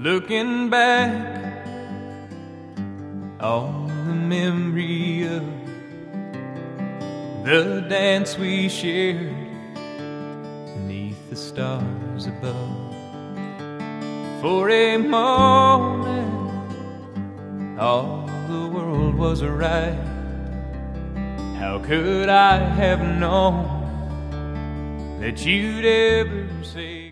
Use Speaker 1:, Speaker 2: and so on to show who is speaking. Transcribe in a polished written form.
Speaker 1: looking back on the memory of the dance we shared beneath the stars above. For a moment, all the world was right. How could I have known that you'd ever say